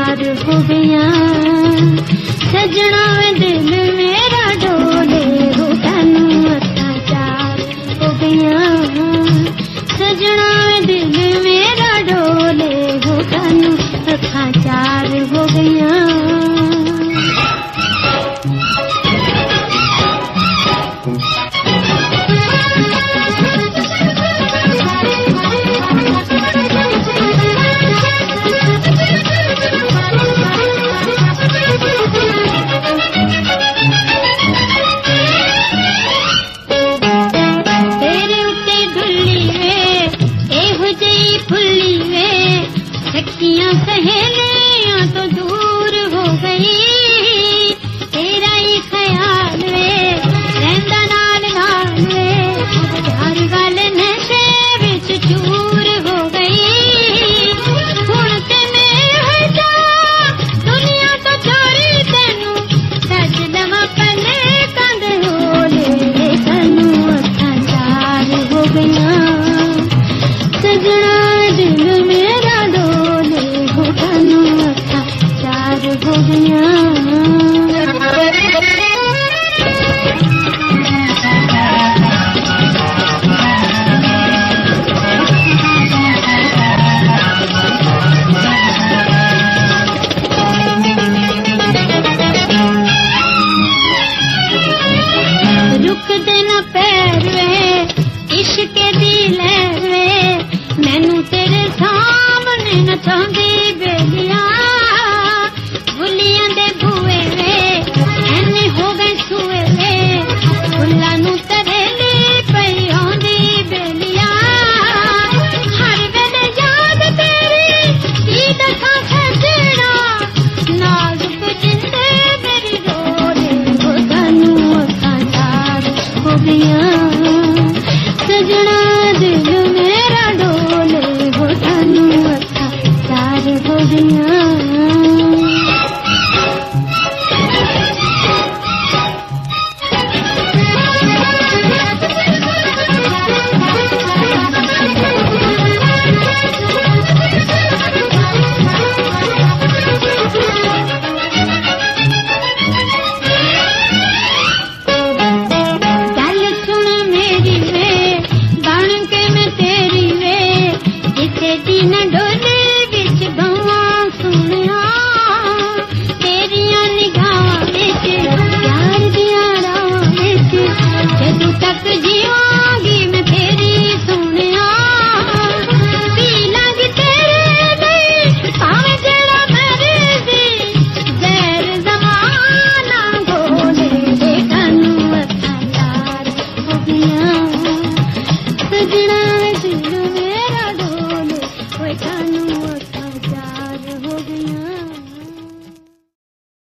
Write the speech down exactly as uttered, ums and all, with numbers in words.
चार हो गया, सजना दिल मेरा डोले हो कानू अखा चार हो गया, सजना दिल मेरा डोले हो कानू अखा चार हो गया। सहेलियां तो दूर हो गई, तेरा ही ख्याल वे रहंदा नाल नाल वे, हर गल नशे विच चूर हो गई। हुण ते मैं हटा दुनिया तो छोड़ी तैनू, सज लवां पले कंद होले तैनू अखा चार हो गया, सजना दिल मेरा डोले हो गया।